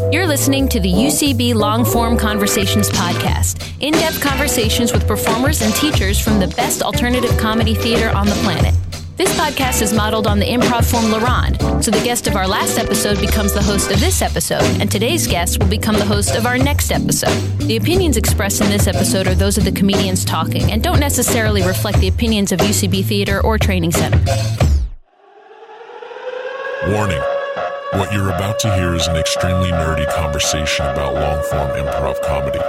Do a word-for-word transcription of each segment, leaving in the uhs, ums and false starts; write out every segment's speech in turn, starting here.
You're listening to the U C B Long Form Conversations podcast, in-depth conversations with performers and teachers from the best alternative comedy theater on the planet. This podcast is modeled on the improv form La Ronde, so the guest of our last episode becomes the host of this episode, and today's guest will become the host of our next episode. The opinions expressed in this episode are those of the comedians talking and don't necessarily reflect the opinions of U C B Theater or Training Center. Warning. What you're about to hear is an extremely nerdy conversation about long-form improv comedy.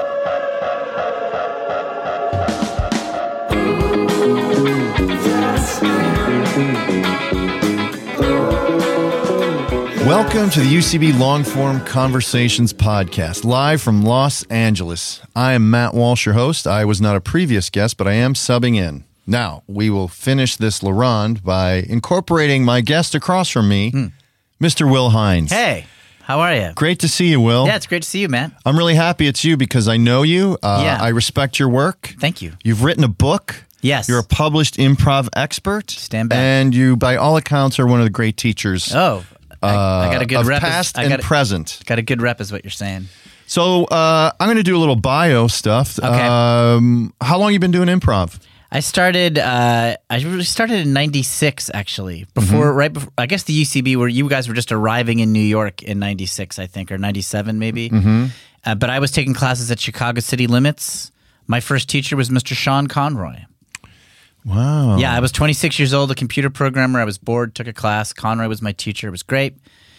Welcome to the U C B Long-Form Conversations podcast, live from Los Angeles. I am Matt Walsh, your host. I was not a previous guest, but I am subbing in. Now, we will finish this La Ronde by incorporating my guest across from me, hmm. Mister Will Hines. Hey, how are you? Great to see you, Will. Yeah, it's great to see you, man. I'm really happy it's you because I know you. Uh, yeah. I respect your work. Thank you. You've written a book. Yes. You're a published improv expert. Stand back. And you, by all accounts, are one of the great teachers. Oh, I, uh, I got a good of rep. past I and got a, present. Got a good rep is what you're saying. So uh, I'm going to do a little bio stuff. Okay. Um, how long you been doing improv? I started. Uh, I really started in ninety-six, actually. Before, mm-hmm. right before, I guess the U C B, where you guys were just arriving in New York in ninety-six, I think, or ninety-seven, maybe. Mm-hmm. Uh, but I was taking classes at Chicago City Limits. My first teacher was Mister Sean Conroy. Wow. Yeah, I was twenty-six years old, a computer programmer. I was bored, took a class. Conroy was my teacher. It was great.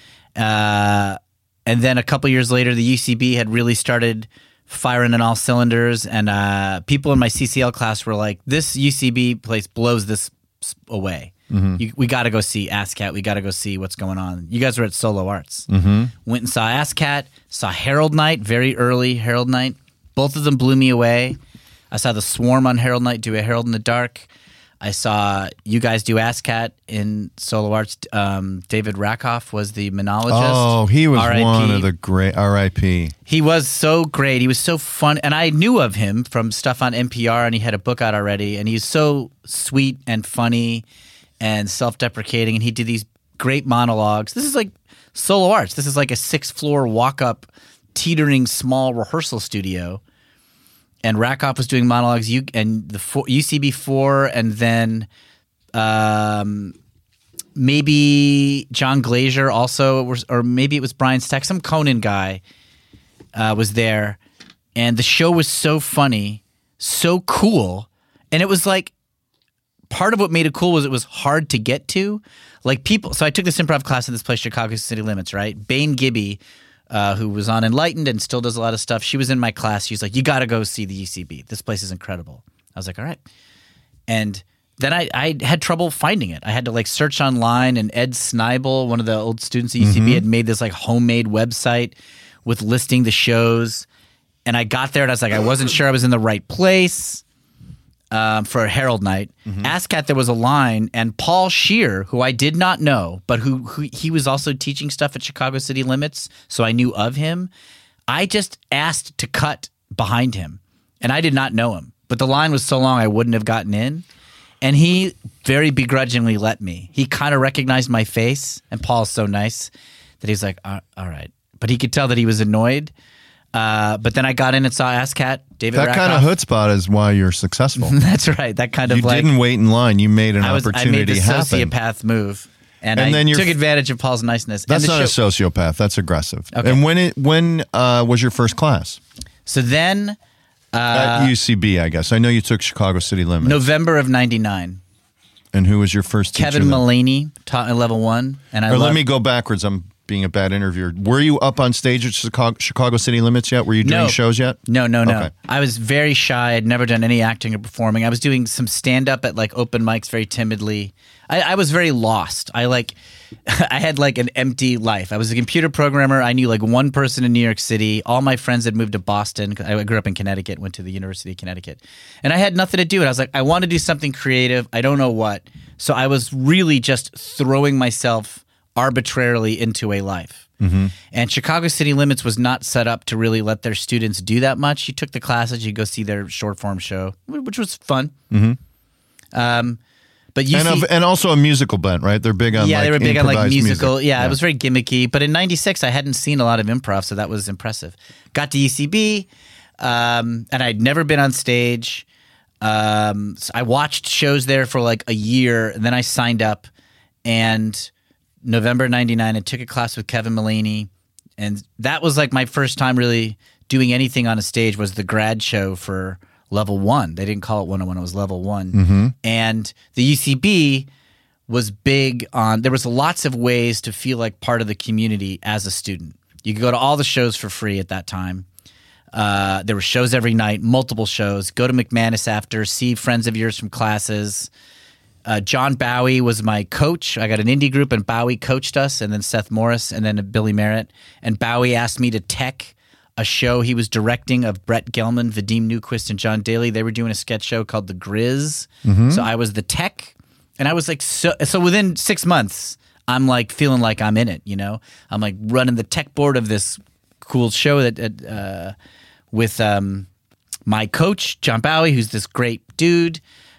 Uh, and then a couple years later, the U C B had really started firing on all cylinders, and uh, people in my C C L class were like, this U C B place blows this away. Mm-hmm. You, we got to go see ASCAT. We got to go see what's going on. You guys were at Solo Arts. Mm-hmm. Went and saw ASCAT, saw Herald Night, very early Herald Night. Both of them blew me away. I saw the Swarm on Herald Night do a Herald in the Dark. I saw you guys do ASCAT in Solo Arts. Um, David Rakoff was the monologist. Oh, he was R I P one of the great R I P He was so great. He was so fun. And I knew of him from stuff on N P R, and he had a book out already. And he's so sweet and funny and self-deprecating. And he did these great monologues. This is like Solo Arts. This is like a six-floor walk-up, teetering small rehearsal studio. And Rakoff was doing monologues, you and the four, U C B four, and then um, maybe John Glazier also, was, or maybe it was Brian Stack, some Conan guy uh, was there. And the show was so funny, so cool. And it was like, part of what made it cool was it was hard to get to. Like people, so I took this improv class in this place, Chicago City Limits, right? Bain Gibby, Uh, who was on Enlightened and still does a lot of stuff. She was in my class. She's like, you got to go see the U C B. This place is incredible. I was like, all right. And then I, I had trouble finding it. I had to like search online, and Ed Snibel, one of the old students at U C B, mm-hmm. had made this like homemade website with listing the shows. And I got there and I was like, I wasn't sure I was in the right place um, for a Herald Night. Mm-hmm. ASCAT, there was a line, and Paul Scheer, who I did not know, but who, who he was also teaching stuff at Chicago City Limits, so I knew of him. I just asked to cut behind him, and I did not know him. But the line was so long I wouldn't have gotten in, and he very begrudgingly let me. He kind of recognized my face, and Paul's so nice that he's like, all right. But he could tell that he was annoyed. Uh, but then I got in and saw ASCAT. David That Rakoff. kind of chutzpah is why you're successful. That's right. That kind of you like... didn't wait in line. You made an I was, opportunity I made the happen. sociopath move. And, And I then you're took f- advantage of Paul's niceness. That's and the not show- a sociopath. That's aggressive. Okay. And when it when uh, was your first class? So then... Uh, At U C B, I guess. I know you took Chicago City Limits. November of ninety-nine. And who was your first teacher? Kevin then? Mullaney taught at level one. And I Or let loved- me go backwards. I'm being a bad interviewer. Were you up on stage at Chicago, Chicago City Limits yet? Were you doing No. shows yet? No, no, no. Okay. I was very shy. I'd never done any acting or performing. I was doing some stand-up at like open mics very timidly. I, I was very lost. I like, I had like an empty life. I was a computer programmer. I knew like one person in New York City. All my friends had moved to Boston. I grew up in Connecticut, went to the University of Connecticut. And I had nothing to do. And I was like, I want to do something creative. I don't know what. So I was really just throwing myself arbitrarily into a life. Mm-hmm. And Chicago City Limits was not set up to really let their students do that much. You took the classes, you go see their short form show, which was fun. Mm-hmm. Um, But you and, see, of, and also a musical bent, right? They're big on yeah, like they were big on like improvised musical. music. Yeah, Yeah. it was very gimmicky. But in ninety-six, I hadn't seen a lot of improv, so that was impressive. Got to U C B, um, and I'd never been on stage. Um, so I watched shows there for like a year, and then I signed up. And November ninety-nine, I took a class with Kevin Mullaney, and that was like my first time really doing anything on a stage. Was the grad show for Level One. They didn't call it one oh one; it was Level One. Mm-hmm. And the U C B was big on, there was lots of ways to feel like part of the community as a student. You could go to all the shows for free at that time. Uh, there were shows every night, multiple shows. Go to McManus after, see friends of yours from classes. Uh, John Bowie was my coach. I got an indie group, and Bowie coached us, and then Seth Morris, and then Billy Merritt. And Bowie asked me to tech a show he was directing of Brett Gelman, Vadim Newquist, and John Daly. They were doing a sketch show called The Grizz. Mm-hmm. So I was the tech. And I was like, so, so within six months, I'm like feeling like I'm in it, you know? I'm like running the tech board of this cool show that uh, with um, my coach, John Bowie, who's this great dude.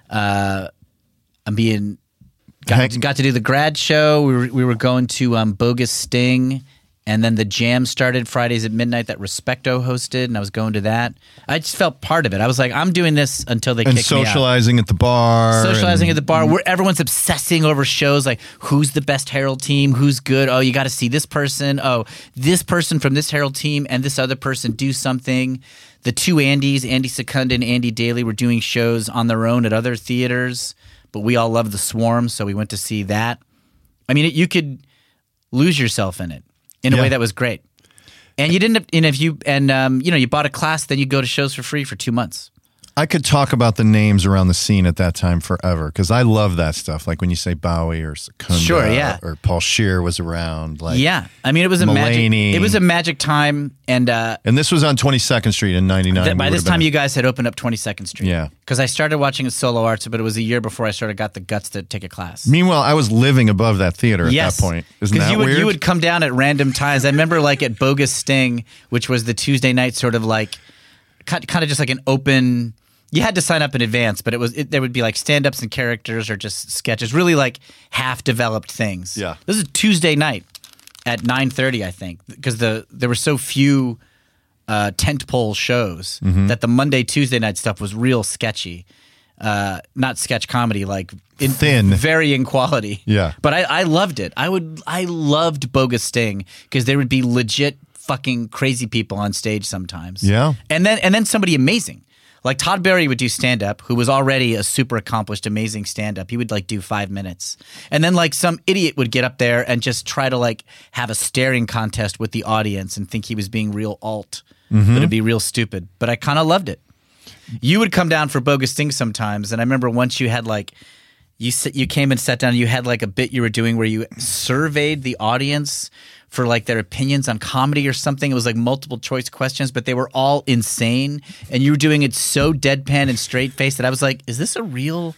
Uh, I'm being, got, Heck. got to do the grad show. We were, we were going to um, Bogus Sting. And then the jam started Fridays at midnight that Respecto hosted, and I was going to that. I just felt part of it. I was like, I'm doing this until they And kick me out. socializing at the bar. Socializing and- at the bar, where everyone's obsessing over shows like who's the best Herald team, who's good. Oh, you got to see this person. Oh, this person from this Herald team and this other person do something. The two Andys, Andy Secunda and Andy Daly, were doing shows on their own at other theaters, but we all loved The Swarm, so we went to see that. I mean, it, you could lose yourself in it in a Yeah. way that was great. And you didn't, and if you, and um, you know, you bought a class, then you go to shows for free for two months. I could talk about the names around the scene at that time forever because I love that stuff. Like when you say Bowie or Secunda, Sure, yeah. or Paul Scheer was around. Like, Yeah, I mean, it was a magic. Mulaney. It was a magic time, and uh, and this was on twenty-second Street in ninety-nine. th- by We this would've time, been- you guys had opened up twenty-second Street. Yeah. because I started watching at Solo Arts, but it was a year before I started got the guts to take a class. Meanwhile, I was living above that theater at Yes. that point. Isn't that you would, weird? you would come down at random times. I remember like at Bogus Sting, which was the Tuesday night sort of like, kind of just like an open. You had to sign up in advance, but it was it, there would be like stand-ups and characters or just sketches, really like half-developed things. Yeah. This is Tuesday night at nine thirty, I think, because the there were so few uh, tentpole shows Mm-hmm. that the Monday, Tuesday night stuff was real sketchy. Uh, not sketch comedy, like in, Thin. varying quality. Yeah. But I, I loved it. I would I loved Bogus Sting because there would be legit fucking crazy people on stage sometimes. Yeah. And then and then somebody amazing. Like Todd Barry would do stand-up, who was already a super accomplished, amazing stand-up. He would like do five minutes. And then like some idiot would get up there and just try to like have a staring contest with the audience and think he was being real alt. But it'd be real stupid. But I kind of loved it. You would come down for Bogus Sting sometimes, and I remember once you had like you sit, you came and sat down. And you had like a bit you were doing where you surveyed the audience for like their opinions on comedy or something. It was like multiple choice questions, but they were all insane, and you were doing it so deadpan and straight faced that I was like, "Is this a real?"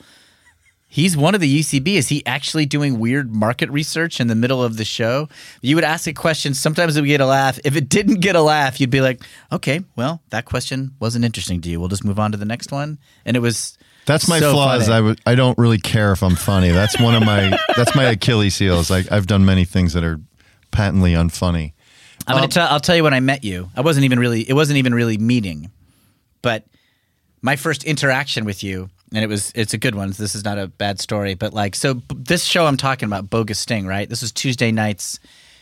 He's one of the U C B. Is he actually doing weird market research in the middle of the show? You would ask a question. Sometimes it would get a laugh. If it didn't get a laugh, you'd be like, okay, well, that question wasn't interesting to you. We'll just move on to the next one. And it was That's my so flaw. Is funny. I w- I don't really care if I'm funny. That's one of my that's my Achilles heels. Like I've done many things that are patently unfunny. I'm gonna tell. I'll tell you when I met you. I wasn't even really. It wasn't even really meeting, but my first interaction with you, and it was. It's a good one. This is not a bad story, but like, so b- this show I'm talking about, Bogus Sting, right? This was Tuesday nights,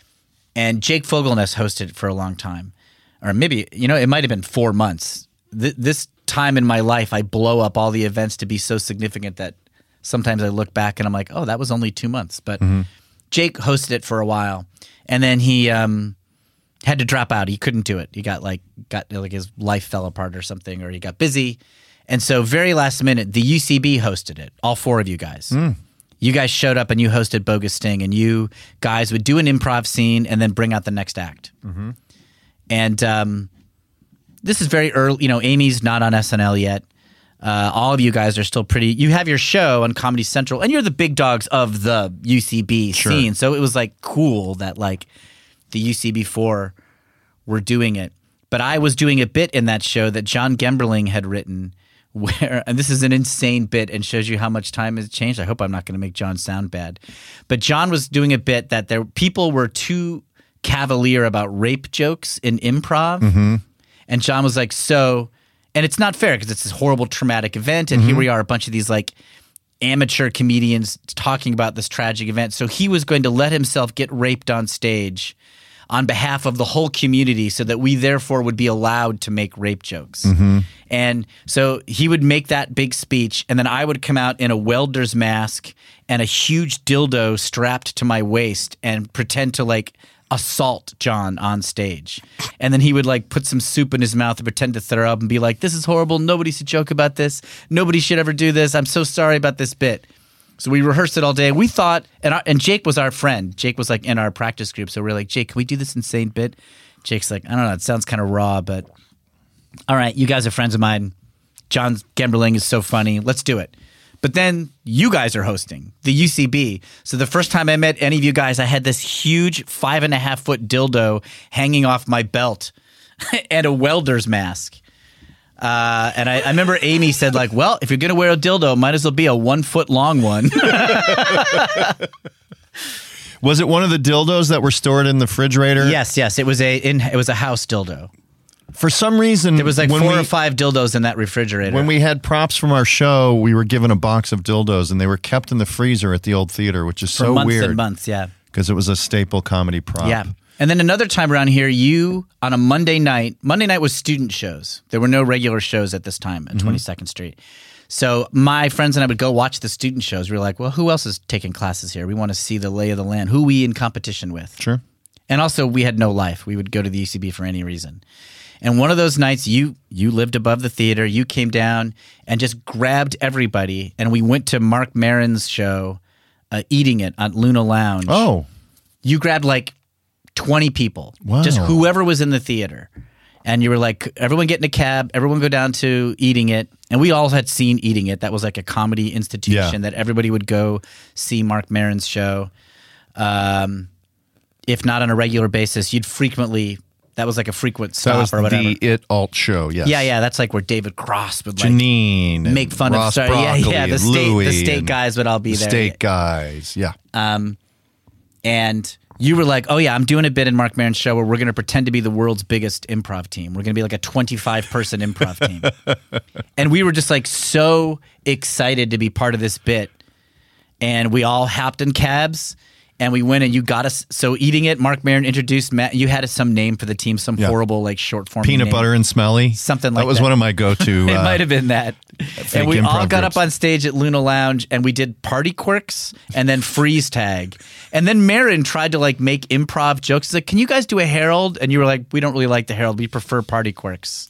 and Jake Fogelnest hosted it for a long time, or maybe you know it might have been four months. Th- this time in my life, I blow up all the events to be so significant that sometimes I look back and I'm like, oh, that was only two months. But Jake hosted it for a while, and then he. Um, Had to drop out. He couldn't do it. He got like got like his life fell apart or something, or he got busy. And so very last minute, the U C B hosted it. All four of you guys. You guys showed up and you hosted Bogus Sting, and you guys would do an improv scene and then bring out the next act. And um, this is very early. You know, Amy's not on S N L yet. Uh, all of you guys are still pretty. You have your show on Comedy Central, and you're the big dogs of the U C B scene. So it was like cool that like. The U C B four were doing it. But I was doing a bit in that show that John Gemberling had written where, and this is an insane bit and shows you how much time has changed. I hope I'm not going to make John sound bad. But John was doing a bit that there people were too cavalier about rape jokes in improv. Mm-hmm. And John was like, so, and it's not fair because it's this horrible traumatic event. And mm-hmm. here we are, a bunch of these like amateur comedians talking about this tragic event. So he was going to let himself get raped on stage on behalf of the whole community so that we therefore would be allowed to make rape jokes. Mm-hmm. And so he would make that big speech, and then I would come out in a welder's mask and a huge dildo strapped to my waist and pretend to like assault John on stage. And then he would like put some soup in his mouth and pretend to throw up and be like, this is horrible. Nobody should joke about this. Nobody should ever do this. I'm so sorry about this bit. So we rehearsed it all day. We thought, and, our, and Jake was our friend. Jake was like in our practice group. So we we're like, Jake, can we do this insane bit? Jake's like, I don't know. It sounds kind of raw, but all right, you guys are friends of mine. John Gemberling is so funny. Let's do it. But then you guys are hosting the U C B. So the first time I met any of you guys, I had this huge five and a half foot dildo hanging off my belt and a welder's mask. Uh, and I, I remember Amy said, like, well, if you're going to wear a dildo, it might as well be a one foot long one. Was it one of the dildos that were stored in the refrigerator? Yes, yes. It was a in, it was a house dildo. For some reason, there was like when four we, or five dildos in that refrigerator. When we had props from our show, we were given a box of dildos, and they were kept in the freezer at the old theater, which is For so months weird. and months, yeah. Because it was a staple comedy prop. Yeah. And then another time around here, you, on a Monday night, Monday night was student shows. There were no regular shows at this time at mm-hmm. twenty-second Street. So my friends and I would go watch the student shows. We were like, well, who else is taking classes here? We want to see the lay of the land. Who are we in competition with? Sure. And also, we had no life. We would go to the U C B for any reason. And one of those nights, you you lived above the theater. You came down and just grabbed everybody. And we went to Mark Maron's show, uh, Eating It at Luna Lounge. Oh. You grabbed like twenty people. Wow. Just whoever was in the theater. And you were like, everyone get in a cab. Everyone go down to Eating It. And we all had seen Eating It. That was like a comedy institution yeah. that everybody would go see Mark Maron's show. Um, if not on a regular basis, you'd frequently... That was like a frequent stop that was or whatever. The It Alt show, yes. Yeah, yeah. That's like where David Cross would like Janine make fun Ross of. Sorry, yeah, Broccoli yeah. The and state, Louie the state and guys would all be the there. State guys, yeah. Um, and you were like, "Oh yeah, I'm doing a bit in Mark Maron's show where we're going to pretend to be the world's biggest improv team. We're going to be like a twenty-five person improv team." And we were just like so excited to be part of this bit, and we all hopped in cabs. And we went and you got us. So Eating It, Mark Maron introduced Matt. You had some name for the team, some yeah. horrible like short form Peanut name. Butter and Smelly. Something like that. That was one of my go-to. It uh, might have been that. And we all got groups. up on stage at Luna Lounge and we did Party Quirks and then Freeze Tag. And then Maron tried to like make improv jokes. He's like, can you guys do a Herald? And you were like, we don't really like the Herald. We prefer Party Quirks.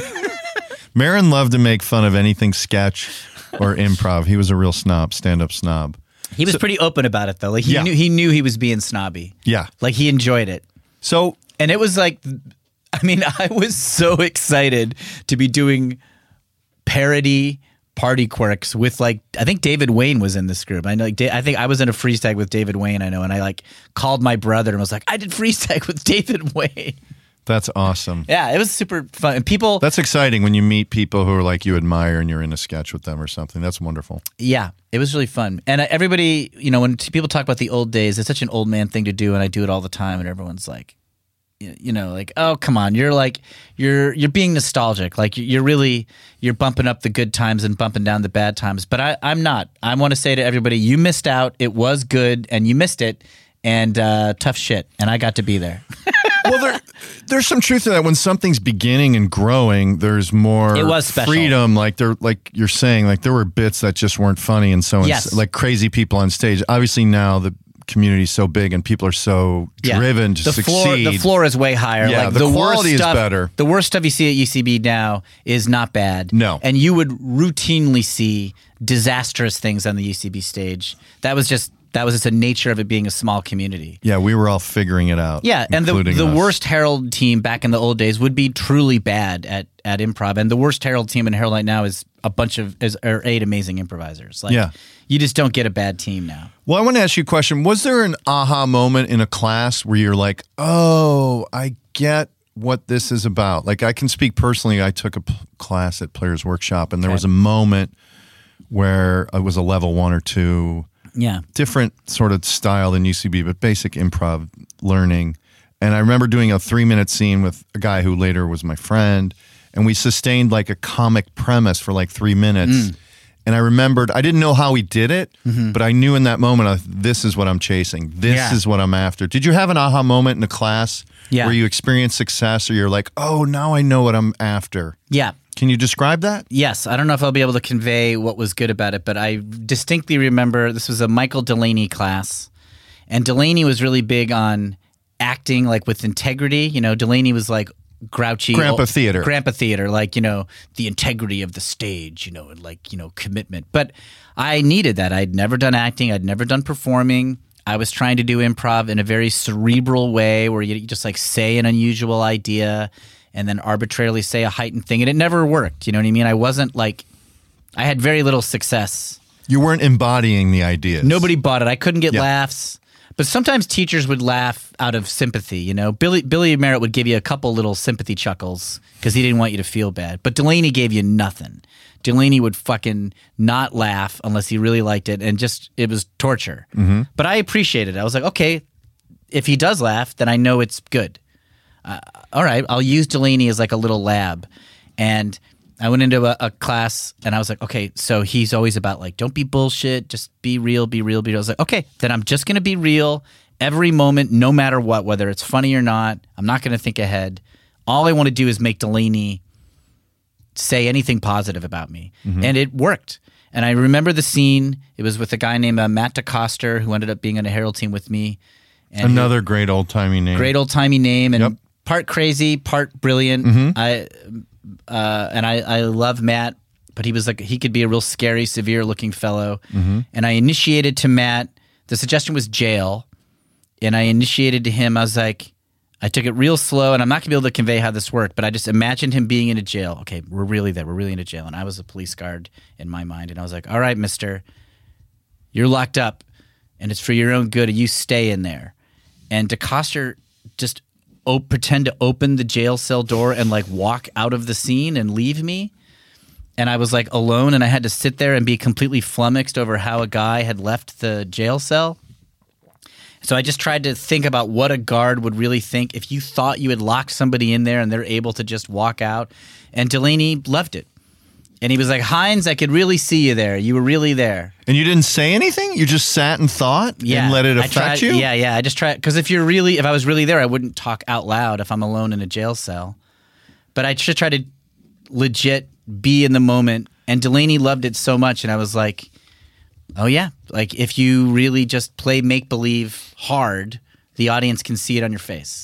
Maron loved to make fun of anything sketch or improv. He was a real snob, stand-up snob. He was so, pretty open about it, though. Like he yeah. knew he knew he was being snobby. Yeah, like he enjoyed it. So, and it was like, I mean, I was so excited to be doing parody Party Quirks with like, I think David Wayne was in this group. I know, like, I think I was in a freeze tag with David Wayne. I know, and I like called my brother and was like, I did freeze tag with David Wayne. That's awesome. Yeah, it was super fun. And people, that's exciting when you meet people who are like you admire and you're in a sketch with them or something. That's wonderful. Yeah, it was really fun. And uh, everybody, you know, when t- people talk about the old days, it's such an old man thing to do, and I do it all the time. And everyone's like, you know, like, oh, come on, you're like, you're you're being nostalgic. Like you're really you're bumping up the good times and bumping down the bad times. But I, I'm not. I want to say to everybody, you missed out. It was good, and you missed it. And uh, tough shit. And I got to be there. Well, there, there's some truth to that. When something's beginning and growing, there's more it was special. freedom. Like there, like you're saying, like there were bits that just weren't funny, and so yes. like crazy people on stage. Obviously, now the community's so big and people are so yeah. driven to the succeed. Floor, the floor is way higher. Yeah, like, the, the quality worst stuff, is better. The worst stuff you see at U C B now is not bad. No, and you would routinely see disastrous things on the U C B stage. That was just. That was just the nature of it being a small community. Yeah, we were all figuring it out. Yeah, and the the us. worst Herald team back in the old days would be truly bad at, at improv, and the worst Herald team in Herald Night now is a bunch of is are eight amazing improvisers. Like, yeah, you just don't get a bad team now. Well, I want to ask you a question. Was there an aha moment in a class where you're like, "Oh, I get what this is about. Like, I can speak personally. I took a p- class at Players Workshop, and there okay. was a moment where it was a level one or two, yeah, different sort of style than U C B, but basic improv learning. And I remember doing a three-minute scene with a guy who later was my friend, and we sustained like a comic premise for like three minutes. Mm. And I remembered, I didn't know how he did it, mm-hmm. but I knew in that moment, uh, this is what I'm chasing. This yeah. is what I'm after. Did you have an aha moment in a class yeah. where you experienced success, or you're like, oh, now I know what I'm after? Yeah. Can you describe that? Yes. I don't know if I'll be able to convey what was good about it, but I distinctly remember this was a Michael Delaney class, and Delaney was really big on acting like with integrity. You know, Delaney was like, grouchy grandpa theater grandpa theater like, you know, the integrity of the stage, you know, and like, you know, commitment. But I needed that. I'd never done acting. I'd never done performing. I was trying to do improv in a very cerebral way where you just like say an unusual idea and then arbitrarily say a heightened thing, and it never worked. You know what I mean? I wasn't like, I had very little success. You weren't embodying the ideas. Nobody bought it. I couldn't get yeah. laughs. But sometimes teachers would laugh out of sympathy, you know. Billy Billy Merritt would give you a couple little sympathy chuckles because he didn't want you to feel bad. But Delaney gave you nothing. Delaney would fucking not laugh unless he really liked it, and just, it was torture. Mm-hmm. But I appreciated it. I was like, okay, if he does laugh, then I know it's good. Uh, all right, I'll use Delaney as like a little lab. And I went into a, a class, and I was like, okay, so he's always about like, don't be bullshit, just be real, be real, be real. I was like, okay, then I'm just going to be real every moment, no matter what, whether it's funny or not. I'm not going to think ahead. All I want to do is make Delaney say anything positive about me. Mm-hmm. And it worked. And I remember the scene. It was with a guy named uh, Matt DeCoster, who ended up being on a Herald team with me. And Another who, great old-timey name. Great old-timey name, and yep. part crazy, part brilliant. Mm-hmm. I... Uh, and I, I love Matt, but he was like, he could be a real scary, severe looking fellow. Mm-hmm. And I initiated to Matt, the suggestion was jail. And I initiated to him, I was like, I took it real slow, and I'm not going to be able to convey how this worked, but I just imagined him being in a jail. Okay, we're really there. We're really in a jail. And I was a police guard in my mind. And I was like, all right, mister, you're locked up, and it's for your own good, and you stay in there. And DeCoster just Op- pretend to open the jail cell door and like walk out of the scene and leave me. And I was like alone, and I had to sit there and be completely flummoxed over how a guy had left the jail cell. So I just tried to think about what a guard would really think if you thought you had locked somebody in there and they're able to just walk out. And Delaney loved it. And he was like, Hines, I could really see you there. You were really there. And you didn't say anything? You just sat and thought yeah, and let it affect tried, you? Yeah, yeah. I just tried. Because if you're really, if I was really there, I wouldn't talk out loud if I'm alone in a jail cell. But I just tried to legit be in the moment. And Delaney loved it so much. And I was like, oh, yeah. Like, if you really just play make-believe hard, the audience can see it on your face.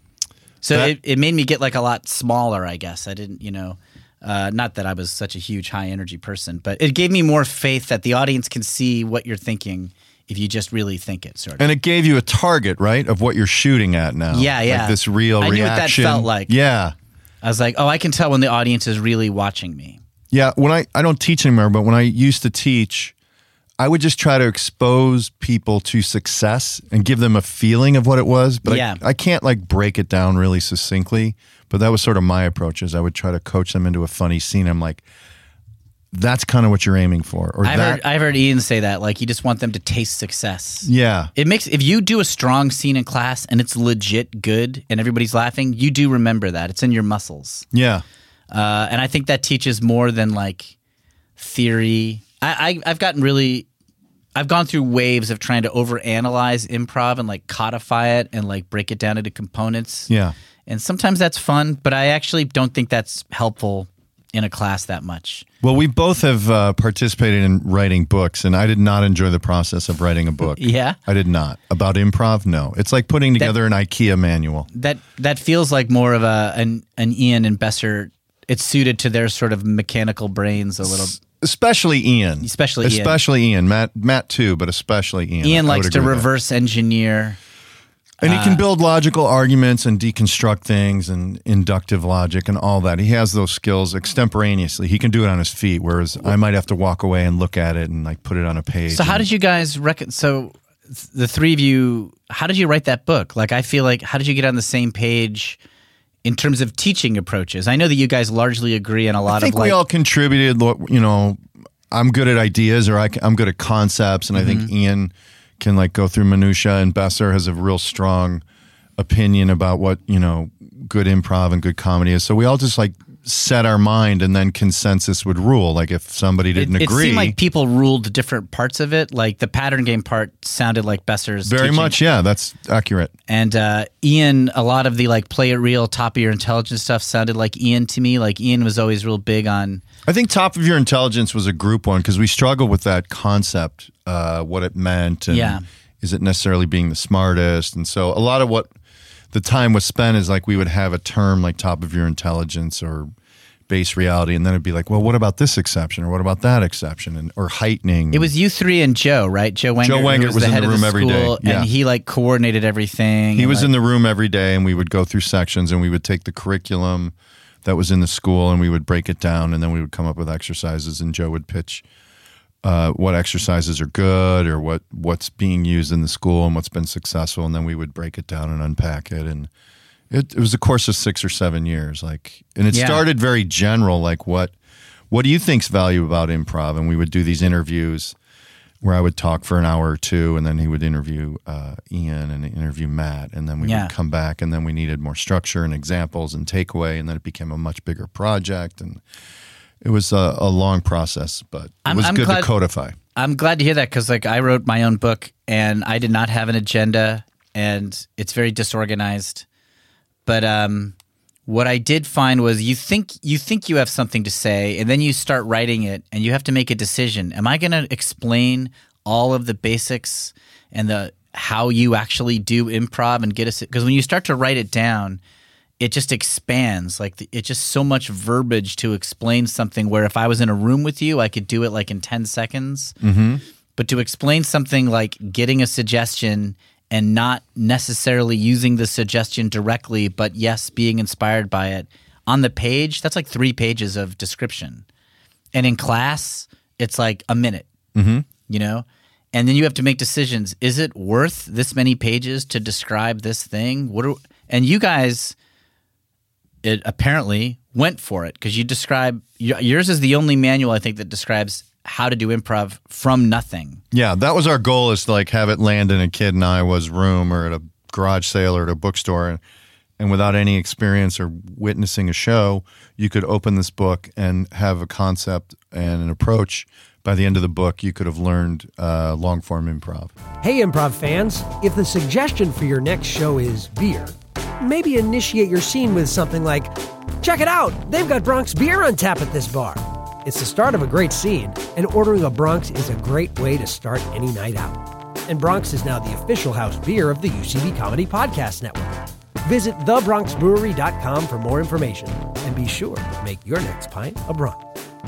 So that, it, it made me get like a lot smaller, I guess. I didn't, you know... Uh, not that I was such a huge high-energy person, but it gave me more faith that the audience can see what you're thinking if you just really think it, sort of. And it gave you a target, right, of what you're shooting at now. Yeah, yeah. Like this real I reaction. I knew what that felt like. Yeah. I was like, oh, I can tell when the audience is really watching me. Yeah, when I, I don't teach anymore, but when I used to teach, I would just try to expose people to success and give them a feeling of what it was. But yeah. I, I can't like break it down really succinctly. But that was sort of my approach, is I would try to coach them into a funny scene. I'm like, that's kind of what you're aiming for. Or I've, that, heard, I've heard Ian say that. Like, you just want them to taste success. Yeah. It makes, if you do a strong scene in class and it's legit good and everybody's laughing, you do remember that. It's in your muscles. Yeah. Uh, and I think that teaches more than like theory. I, I, I've gotten really... I've gone through waves of trying to overanalyze improv and like codify it and like break it down into components. Yeah. And sometimes that's fun, but I actually don't think that's helpful in a class that much. Well, we both have uh, participated in writing books, and I did not enjoy the process of writing a book. Yeah? I did not. About improv, no. It's like putting together that, an IKEA manual. That that feels like more of a an, an Ian and Besser. It's suited to their sort of mechanical brains a little. Especially Ian. Especially Ian. Especially Ian. Matt, Matt too, but especially Ian. Ian likes to reverse engineer. And he uh, can build logical arguments and deconstruct things and inductive logic and all that. He has those skills extemporaneously. He can do it on his feet, whereas I might have to walk away and look at it and like put it on a page. So how did you guys reckon? So the three of you, how did you write that book? Like, I feel like, how did you get on the same page in terms of teaching approaches? I know that you guys largely agree on a lot I think of like. we all contributed, you know, I'm good at ideas or I, I'm good at concepts. And I Mm-hmm. think Ian can like go through minutia, and Besser has a real strong opinion about what, you know, good improv and good comedy is. So we all just like set our mind, and then consensus would rule. Like if somebody didn't it, agree. It seemed like people ruled different parts of it. Like the pattern game part sounded like Besser's very teaching. much, yeah, that's accurate. And uh, Ian, a lot of the like play it real, top of your intelligence stuff sounded like Ian to me. Like Ian was always real big on. I think top of your intelligence was a group one because we struggled with that concept, uh, what it meant, and Yeah. is it necessarily being the smartest? And so a lot of what the time was spent is like we would have a term like top of your intelligence or base reality, and then it'd be like, well, what about this exception or what about that exception, and or heightening. It was you three and Joe, right? Joe Wenger. Joe who Wenger was, was the in head the of room the every day, school, yeah. and he like coordinated everything. He and, was like, in the room every day, and we would go through sections, and we would take the curriculum that was in the school, and we would break it down, and then we would come up with exercises, and Joe would pitch uh, what exercises are good or what what's being used in the school and what's been successful, and then we would break it down and unpack it. And it, it was a course of six or seven years, like, and it Yeah. started very general, like what what do you think's value about improv? And we would do these interviews where I would talk for an hour or two, and then he would interview uh, Ian and interview Matt, and then we Yeah. would come back, and then we needed more structure and examples and takeaway, and then it became a much bigger project, and it was a, a long process, but it I'm- was I'm good glad- to codify. I'm glad to hear that because like I wrote my own book and I did not have an agenda and it's very disorganized. But um, what I did find was you think you think you have something to say, and then you start writing it, and you have to make a decision. Am I going to explain all of the basics and the how you actually do improv and get us? Because when you start to write it down, it just expands. Like the, it's just so much verbiage to explain something. Where if I was in a room with you, I could do it like in ten seconds. Mm-hmm. But to explain something like getting a suggestion and not necessarily using the suggestion directly, but yes, being inspired by it on the page, that's like three pages of description. And in class, it's like a minute, mm-hmm. you know? And then you have to make decisions. Is it worth this many pages to describe this thing? What are, and you guys, it apparently went for it because you describe, yours is the only manual I think that describes how to do improv from nothing. Yeah, that was our goal, is to like have it land in a kid in Iowa's room or at a garage sale or at a bookstore, and, and without any experience or witnessing a show, you could open this book and have a concept and an approach. By the end of the book, you could have learned uh, long-form improv. Hey, improv fans, if the suggestion for your next show is beer, maybe initiate your scene with something like, check it out, they've got Bronx beer on tap at this bar. It's the start of a great scene, and ordering a Bronx is a great way to start any night out. And Bronx is now the official house beer of the U C B Comedy Podcast Network. Visit the bronx brewery dot com for more information, and be sure to make your next pint a Bronx.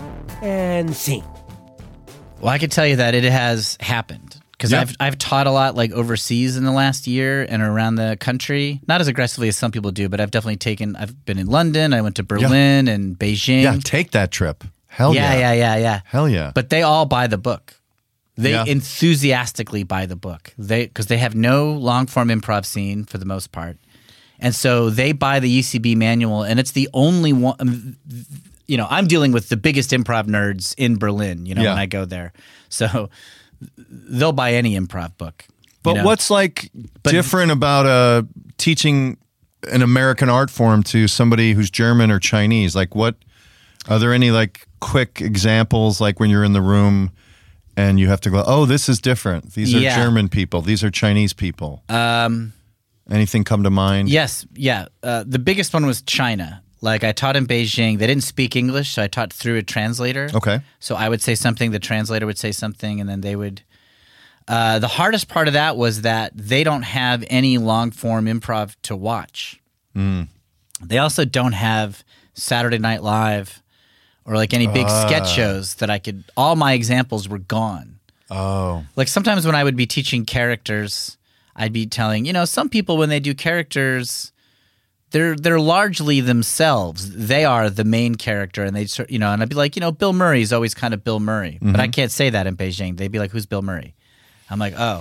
And scene. Well, I can tell you that it has happened because Yeah. I've I've taught a lot like overseas in the last year and around the country. Not as aggressively as some people do, but I've definitely taken. I've been in London. I went to Berlin and Beijing. Yeah, take that trip. Hell yeah, yeah. yeah, yeah, yeah. Hell yeah. But they all buy the book. They Yeah. enthusiastically buy the book. They because they have no long form improv scene for the most part, and so they buy the U C B manual, and it's the only one. You know, I'm dealing with the biggest improv nerds in Berlin. You know, Yeah. when I go there, so they'll buy any improv book. you But know? what's like different about uh, teaching an American art form to somebody who's German or Chinese? Like, what are there any like quick examples, like when you're in the room and you have to go, oh, this is different. These are Yeah. German people. These are Chinese people. Um, Anything come to mind? Yes, yeah. Uh, the biggest one was China. Like I taught in Beijing. They didn't speak English, so I taught through a translator. Okay. So I would say something, the translator would say something, and then they would. Uh, the hardest part of that was that they don't have any long form improv to watch. Mm. They also don't have Saturday Night Live or like any big sketch shows that I could. All my examples were gone. Oh. Like sometimes when I would be teaching characters, I'd be telling, you know, some people when they do characters, they're they're largely themselves. They are the main character, and they, you know, and I'd be like, you know, Bill Murray's always kind of Bill Murray, but I can't say that in Beijing. They'd be like, who's Bill Murray? I'm like, oh,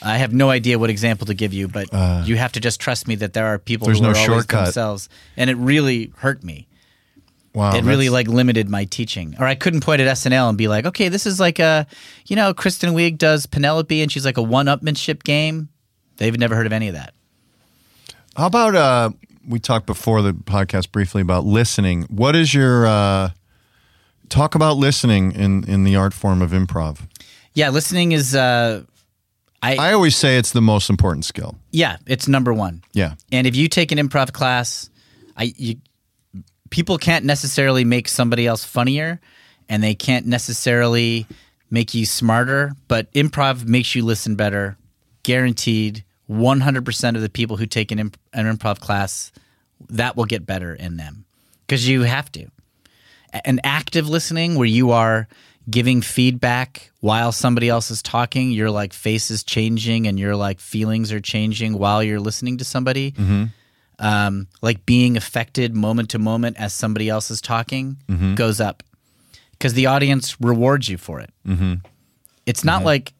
I have no idea what example to give you, but uh, you have to just trust me that there are people who no are shortcut. always themselves. And it really hurt me. Wow, it really like limited my teaching. Or I couldn't point at S N L and be like, okay, this is like a, you know, Kristen Wiig does Penelope and she's like a one-upmanship game. They've never heard of any of that. How about, uh, we talked before the podcast briefly about listening. What is your, uh, talk about listening in, in the art form of improv? Yeah, listening is, uh, I, I always say it's the most important skill. Yeah, it's number one. Yeah. And if you take an improv class, I you people can't necessarily make somebody else funnier and they can't necessarily make you smarter, but improv makes you listen better. Guaranteed, one hundred percent of the people who take an, imp- an improv class, that will get better in them because you have to. An active listening where you are giving feedback while somebody else is talking, your like face is changing and your like feelings are changing while you're listening to somebody. Mm-hmm. Um, like being affected moment to moment as somebody else is talking mm-hmm. goes up because the audience rewards you for it. Mm-hmm. It's not mm-hmm. like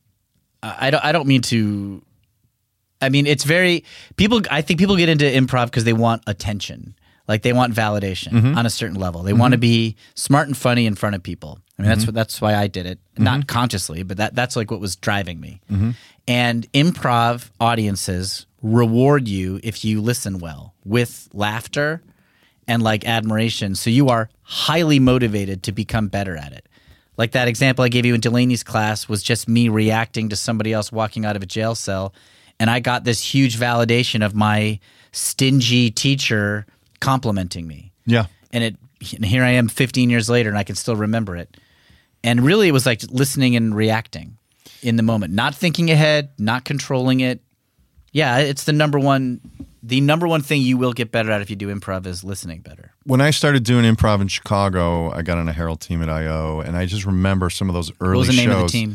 I don't. I don't mean to. I mean, it's very people. I think people get into improv because they want attention. Like they want validation mm-hmm. on a certain level. They mm-hmm. want to be smart and funny in front of people. I mean, mm-hmm. that's what that's why I did it, mm-hmm. not consciously, but that that's like what was driving me. Mm-hmm. And improv audiences reward you if you listen well with laughter and like admiration. So you are highly motivated to become better at it. Like that example I gave you in Delaney's class was just me reacting to somebody else walking out of a jail cell, and I got this huge validation of my stingy teacher complimenting me. Yeah. And it and here I am fifteen years later and I can still remember it. And really it was like listening and reacting in the moment, not thinking ahead, not controlling it. Yeah, it's the number one the number one thing you will get better at if you do improv is listening better. When I started doing improv in Chicago, I got on a Herald team at I O, and I just remember some of those early shows. What was the name shows. of the team?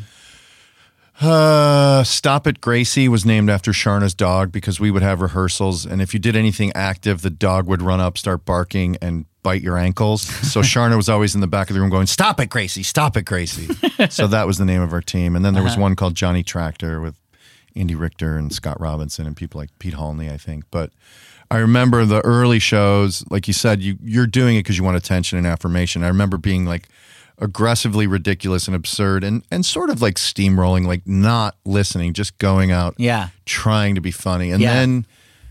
Uh, Stop It Gracie was named after Sharna's dog because we would have rehearsals, and if you did anything active, the dog would run up, start barking, and bite your ankles. So Sharna was always in the back of the room going, "Stop it, Gracie! Stop it, Gracie!" So that was the name of our team. And then there was uh-huh. one called Johnny Tractor with Andy Richter and Scott Robinson and people like Pete Holney, I think. But I remember the early shows, like you said, you, you're doing it because you want attention and affirmation. I remember being like aggressively ridiculous and absurd and, and sort of like steamrolling, like not listening, just going out, yeah, trying to be funny. And yeah. then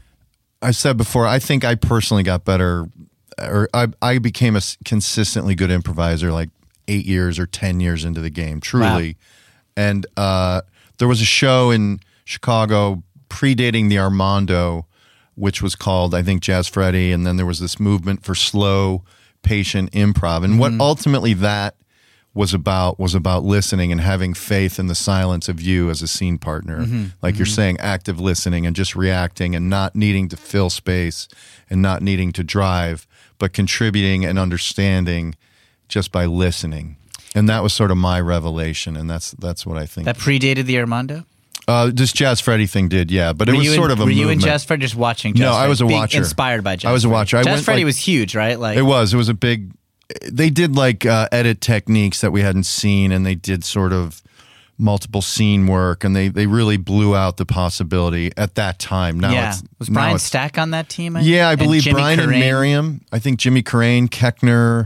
I said before, I think I personally got better, or I, I became a consistently good improviser like eight years or ten years into the game, truly. Wow. And uh, there was a show in Chicago predating the Armando, which was called, I think, Jazz Freddy, and then there was this movement for slow, patient improv. And mm-hmm. what ultimately that was about was about listening and having faith in the silence of you as a scene partner. Mm-hmm. Like mm-hmm. you're saying, active listening and just reacting and not needing to fill space and not needing to drive, but contributing and understanding just by listening. And that was sort of my revelation, and that's that's what I think. That predated the Armando? Uh, this Jazz Freddy thing did, yeah, but it were was sort in, of a Were movement. you in Jazz Freddy just watching Jazz No, Freddy? I was a Being watcher. Inspired by Jazz I was a watcher. Freddy. I Jazz went, Freddy like, was huge, right? Like it was. It was a big... They did like uh, edit techniques that we hadn't seen, and they did sort of multiple scene work, and they, they really blew out the possibility at that time. Now yeah. it's, was now Brian it's, Stack on that team? I yeah, I and believe Jimmy Brian Carrane. and Miriam. I think Jimmy Carrane, Keckner...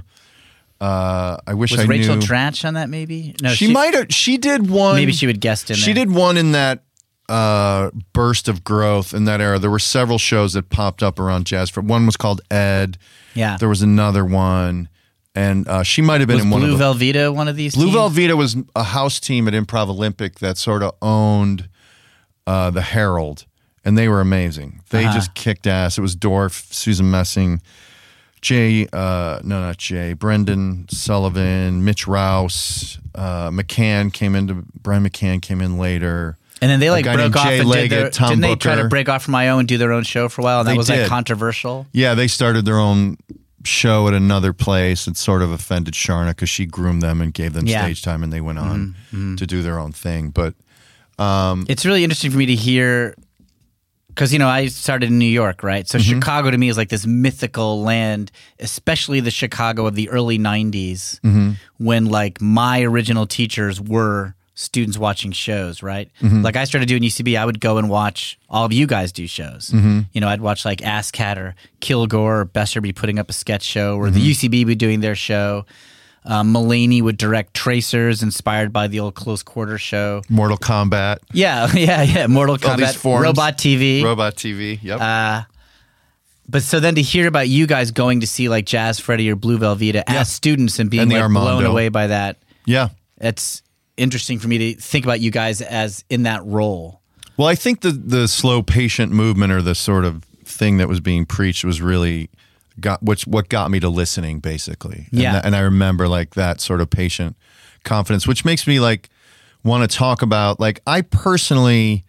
Uh, I wish was I Rachel knew. Dratch on that? Maybe no. She, she might have. She did one. Maybe she would guest in. She there. did one in that uh, burst of growth in that era. There were several shows that popped up around Jazz. One was called Ed. Yeah. There was another one, and uh, she might have been was in one Blue of them. Velveeta one of these. Blue teams? Velveeta was a house team at Improv Olympic that sort of owned uh, the Herald, and they were amazing. They uh-huh. just kicked ass. It was Dorff, Susan Messing. Jay, uh, no, not Jay, Brendan Sullivan, Mitch Rouse, uh, McCann came into, Brian McCann came in later. And then they like broke off Jay and Leggett, did their, Tom didn't they Booker. try to break off from I O and do their own show for a while? And that They was did. like controversial. Yeah, they started their own show at another place. It sort of offended Sharna because she groomed them and gave them Yeah. stage time, and they went on Mm-hmm, mm-hmm. to do their own thing. But um, it's really interesting for me to hear. Because, you know, I started in New York, right? So mm-hmm. Chicago to me is like this mythical land, especially the Chicago of the early nineties, mm-hmm. when like my original teachers were students watching shows, right? Mm-hmm. Like I started doing U C B, I would go and watch all of you guys do shows. Mm-hmm. You know, I'd watch like AssCat or Kilgore or Besser be putting up a sketch show, or Mm-hmm. the U C B be doing their show. Um, Mulaney would direct Tracers, inspired by the old Close Quarter show. Mortal Kombat. Yeah, yeah, yeah. Mortal All these Kombat, forms. Robot T V. Robot T V, yep. Uh, but so then to hear about you guys going to see like Jazz Freddy or Blue Velveeta Yeah. as students and being And the like Armando. blown away by that, yeah. it's interesting for me to think about you guys as in that role. Well, I think the the slow, patient movement, or the sort of thing that was being preached, was really got which what got me to listening, basically. And Yeah. that- and I remember like that sort of patient confidence, which makes me like want to talk about like I personally.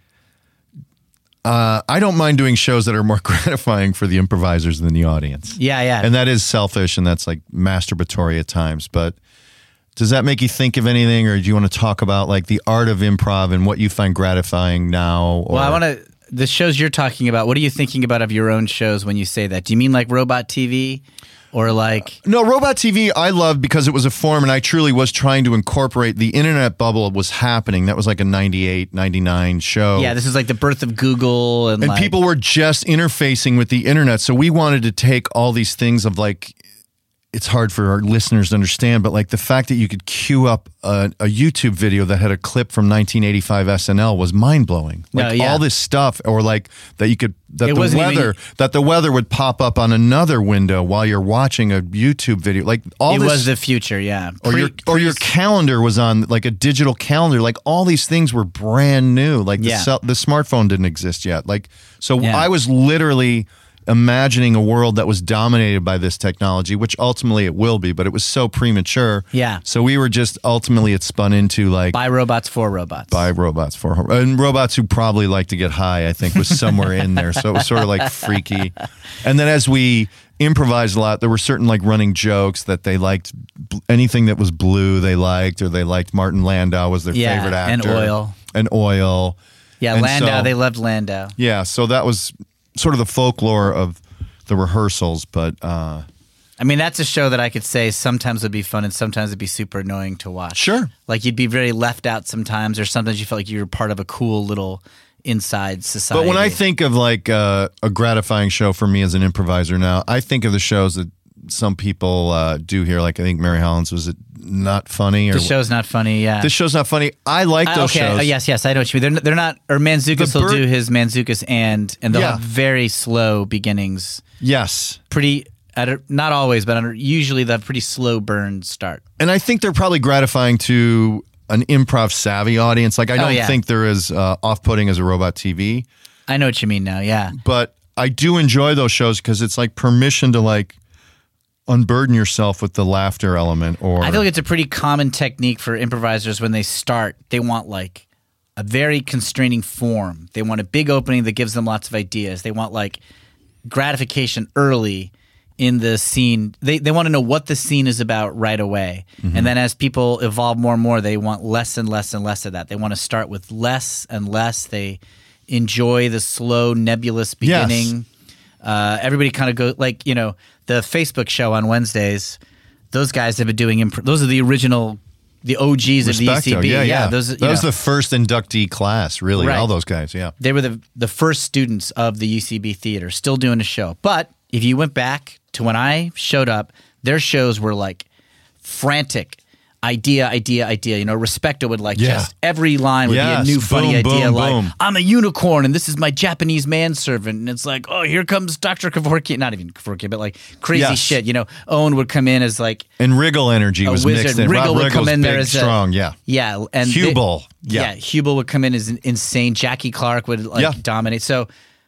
Uh, I don't mind doing shows that are more gratifying for the improvisers than the audience. Yeah, yeah. And that is selfish, and that's like masturbatory at times. But does that make you think of anything, or do you want to talk about like the art of improv and what you find gratifying now? Or, well, I want to. The shows you're talking about, what are you thinking about of your own shows when you say that? Do you mean like Robot T V? Or like... No, Robot T V I loved because it was a form, and I truly was trying to incorporate the internet bubble was happening. That was like a ninety-eight, ninety-nine show. Yeah, this is like the birth of Google. And, And like, people were just interfacing with the internet. So we wanted to take all these things of like, it's hard for our listeners to understand, but like the fact that you could queue up a, a YouTube video that had a clip from nineteen eighty-five S N L was mind blowing. Like No, yeah. all this stuff, or like that you could, that It the wasn't even- weather, that the weather would pop up on another window while you're watching a YouTube video. Like all It this. was the future, yeah. or Pre- your or your calendar was on like a digital calendar. Like all these things were brand new. Like the Yeah. cell, the smartphone didn't exist yet. Like so, Yeah. I was literally imagining a world that was dominated by this technology, which ultimately it will be. But it was so premature. Yeah. So we were just ultimately it spun into like By robots for robots. by robots for and robots who probably like to get high. I think was somewhere in there. So it was sort of like freaky. And then as we improvised a lot, there were certain like running jokes that they liked bl- anything that was blue they liked, or they liked Martin Landau was their Yeah, favorite and actor. Oil. And Oil. Yeah, And Landau. so- They loved Landau. Yeah, so that was sort of the folklore of the rehearsals, but uh I mean, that's a show that I could say sometimes would be fun and sometimes it'd be super annoying to watch. Sure. Like you'd be very left out sometimes, or sometimes you felt like you were part of a cool little inside society. But when I think of like uh, a gratifying show for me as an improviser now, I think of the shows that some people uh, do here. Like I think Mary Holland's was it not funny? Or the show's not funny, yeah. This show's not funny. I like Uh, those okay, shows. oh, yes, yes, I know what you mean. They're, they're not, or Manzukis The will bird- do his Manzukis and, and they'll Yeah. have very slow beginnings. Yes. Pretty, at a, not always, but under, usually the pretty slow burn start. And I think they're probably gratifying to an improv savvy audience. Like I Oh, don't yeah. think they're as uh, off-putting as a Robot T V, I know what you mean now, yeah. but I do enjoy those shows because it's like permission to like unburden yourself with the laughter element. Or I feel like it's a pretty common technique for improvisers when they start. They want like a very constraining form. They want a big opening that gives them lots of ideas. They want like gratification early in the scene. They they want to know what the scene is about right away. Mm-hmm. And then as people evolve more and more, they want less and less and less of that. They want to start with less and less. They enjoy the slow, nebulous Yes. beginning. Uh, everybody kind of go like, you know, the Facebook show on Wednesdays. Those guys have been doing imp- those are the original, the O Gs of the U C Respecto. B. Yeah, yeah. those. You that was know, the first inductee class, really. Right. All those guys, yeah. they were the the first students of the U C B theater, still doing a show. But if you went back to when I showed up, their shows were like frantic. Idea, idea, idea. You know, Respecto would like Yeah. just every line would Yes. be a new funny Boom, idea. boom, like boom. I'm a unicorn and this is my Japanese manservant, and it's like, oh, here comes Doctor Kevorkian. Not even Kevorkian, but like crazy Yes. shit. You know, Owen would come in as like And Wriggle energy a was wizard. mixed in. Riggle Rob would Riggle's come in there big, as a- strong, yeah. yeah, and they- Hubel, yeah. yeah, Hubel would come in as an insane. Jackie Clark would like Yeah. dominate. So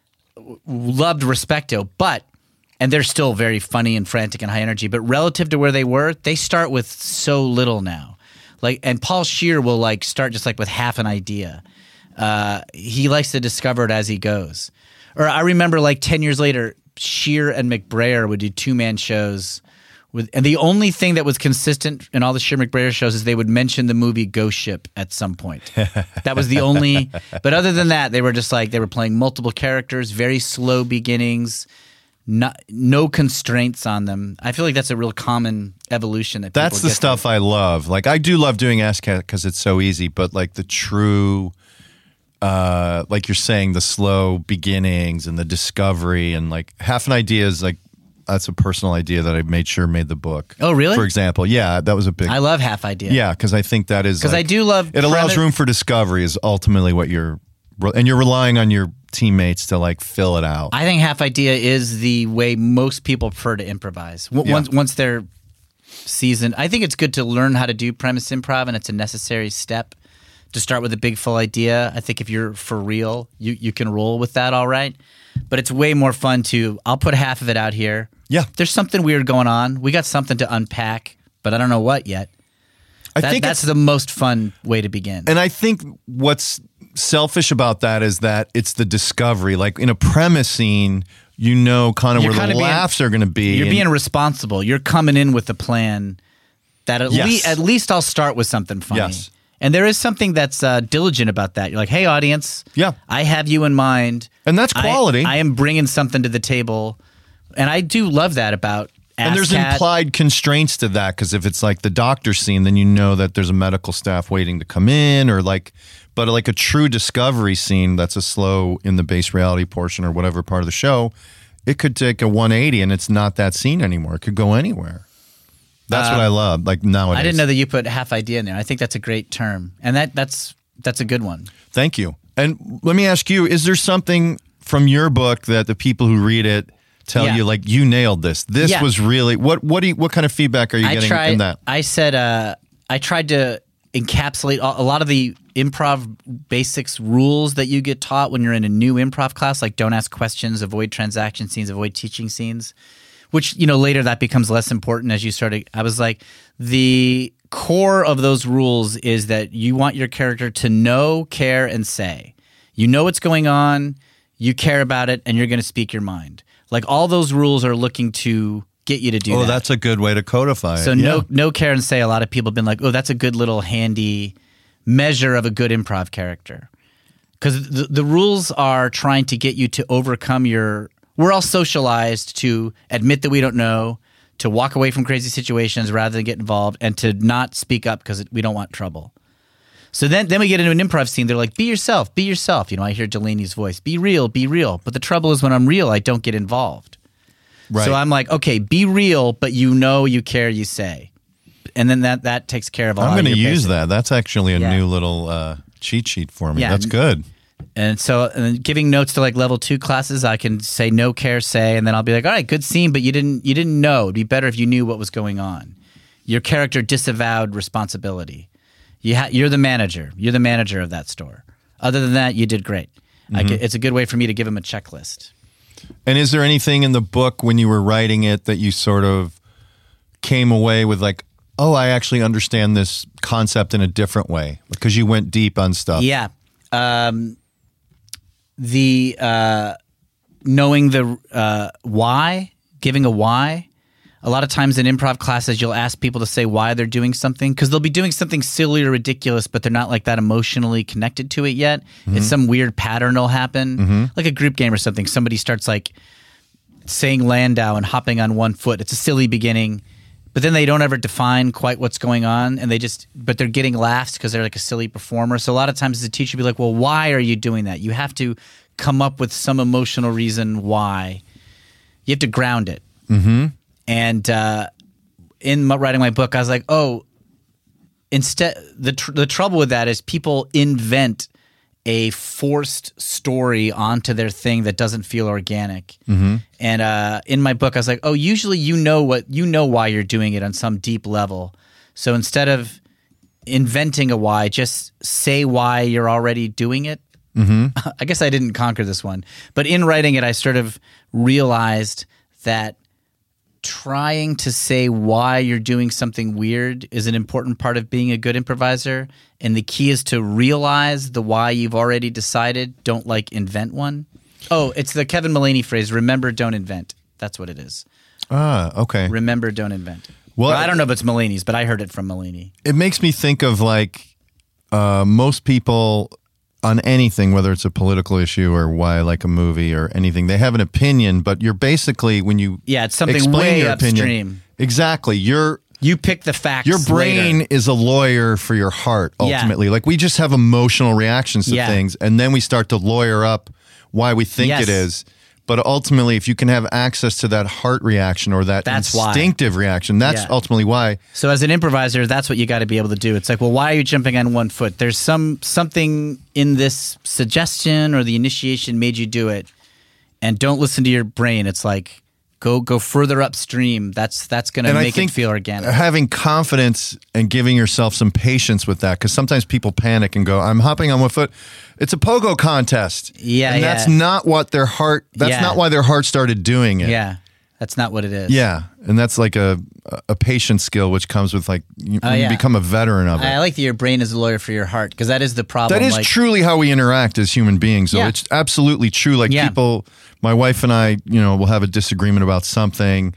w- loved Respecto, but and they're still very funny and frantic and high energy. But relative to where they were, they start with so little now. Like, and Paul Scheer will like start just like with half an idea. Uh, he likes to discover it as he goes. Or I remember like ten years later, Scheer and McBrayer would do two man shows. With, and the only thing that was consistent in all the Scheer McBrayer shows is they would mention the movie Ghost Ship at some point. That was the only. But other than that, they were just like they were playing multiple characters, very slow beginnings, not, no constraints on them. I feel like that's a real common evolution. That That's people the get stuff through. I love. Like, I do love doing S C A T because it's so easy, but like the true, uh, like you're saying, the slow beginnings and the discovery and like half an idea is like, that's a personal idea that I made sure made the book. Oh, really? For example. Yeah, that was a big. I love half idea. Yeah, because I think that is. Because like, I do love It allows premise- room for discovery is ultimately what you're, and you're relying on your teammates to like fill it out. I think half idea is the way most people prefer to improvise. W- Yeah. Once once they're seasoned, I think it's good to learn how to do premise improv, and it's a necessary step to start with a big full idea. I think if you're for real, you you can roll with that all right. But it's way more fun to, I'll put half of it out here. Yeah. There's something weird going on. We got something to unpack, but I don't know what yet. I That- think that's it's, the most fun way to begin. and I think what's selfish about that is that it's the discovery. Like in a premise scene, you know, kind of You're where the kinda being- laughs are going to be. You're and- being responsible. You're coming in with a plan that at, Yes. least at least I'll start with something funny. Yes. And there is something that's uh, diligent about that. You're like, hey, audience, Yeah. I have you in mind. And that's I- quality. I, am bringing something to the table. And I do love that about And there's ASCAT. implied constraints to that because if it's like the doctor scene, then you know that there's a medical staff waiting to come in, or like, but like a true discovery scene that's a slow in the base reality portion or whatever part of the show, it could take a one eighty and it's not that scene anymore. It could go anywhere. That's what I love. Like nowadays, I didn't know that you put half idea in there. I think that's a great term. And that that's that's a good one. Thank you. And let me ask you: is there something from your book that the people who read it tell Yeah. you, like, you nailed this? This Yeah. was really what? What do you, what kind of feedback are you I getting tried, in that? I said uh, I tried to encapsulate a a lot of the improv basics rules that you get taught when you're in a new improv class, like don't ask questions, avoid transaction scenes, avoid teaching scenes, which, you know, later that becomes less important as you started. I was like, the core of those rules is that you want your character to know, care, and say. You know what's going on, you care about it, and you're going to speak your mind. Like all those rules are looking to get you to do Oh, that. that's a good way to codify it. So Yeah. no, no care and say. A lot of people have been like, "Oh, that's a good little handy measure of a good improv character," because the, the rules are trying to get you to overcome your. We're all socialized to admit that we don't know, to walk away from crazy situations rather than get involved, and to not speak up because we don't want trouble. So then, then we get into an improv scene. They're like, "Be yourself, be yourself." You know, I hear Delaney's voice, "Be real, be real." But the trouble is, when I'm real, I don't get involved. Right. So I'm like, okay, be real, but you know, you care, you say, and then that that takes care of a lot. I'm going going to to use that. That's actually a Yeah. new little uh, cheat sheet for me. Yeah. That's good. And so, and then giving notes to like level two classes, I can say no care, say, and then I'll be like, all right, good scene, but you didn't you didn't know. It'd be better if you knew what was going on. Your character disavowed responsibility. You ha- you're the manager. You're the manager of that store. Other than that, you did great. I Mm-hmm. ca- it's a good way for me to give him a checklist. And is there anything in the book when you were writing it that you sort of came away with like, oh, I actually understand this concept in a different way because you went deep on stuff? Yeah. Um, the uh, knowing the uh, why, giving a why. A lot of times in improv classes, you'll ask people to say why they're doing something because they'll be doing something silly or ridiculous, but they're not like that emotionally connected to it yet. It's some weird pattern will happen, like a group game or something. Somebody starts like saying Landau and hopping on one foot. It's a silly beginning, but then they don't ever define quite what's going on, and they just but they're getting laughs because they're like a silly performer. So a lot of times as a teacher, be like, well, why are you doing that? You have to come up with some emotional reason why. You have to ground it. Mm-hmm. And uh, in my, writing my book, I was like, oh, instead, the tr- the trouble with that is people invent a forced story onto their thing that doesn't feel organic. Mm-hmm. And uh, in my book, I was like, oh, usually you know what you know why you're doing it on some deep level. So instead of inventing a why, just say why you're already doing it. Mm-hmm. I guess I didn't conquer this one, but in writing it, I sort of realized that trying to say why you're doing something weird is an important part of being a good improviser. And the key is to realize the why you've already decided. Don't like invent one. Oh, it's the Kevin Mullaney phrase, remember, don't invent. That's what it is. Ah, okay. Remember, don't invent. Well, Well, I don't know if it's Mullaney's, but I heard it from Mullaney. It makes me think of like uh, most people on anything, whether it's a political issue or why I like a movie or anything. They have an opinion, but you're basically, when you Yeah, it's something explain way your upstream. opinion, exactly, you're You pick the facts. your brain later. is a lawyer for your heart, Yeah. ultimately. Like, we just have emotional reactions to Yeah. things, and then we start to lawyer up why we think Yes. it is. But ultimately, if you can have access to that heart reaction or that That's why. instinctive reaction, that's Yeah. ultimately why. So as an improviser, that's what you got to be able to do. It's like, well, why are you jumping on one foot? There's some something in this suggestion or the initiation made you do it, and don't listen to your brain. It's like go go further upstream. That's that's going to And I make think it feel organic. having confidence and giving yourself some patience with that, because sometimes people panic and go, I'm hopping on one foot. It's a pogo contest. Yeah, And yeah. that's not what their heart, that's Yeah. not why their heart started doing it. Yeah, that's not what it is. Yeah. And that's like a, a patience skill, which comes with like, you, Oh, when you yeah. become a veteran of it. I like that your brain is a lawyer for your heart, because that is the problem. That is like, truly how we interact as human beings. So Yeah. it's absolutely true. Like Yeah. people, my wife and I, you know, will have a disagreement about something,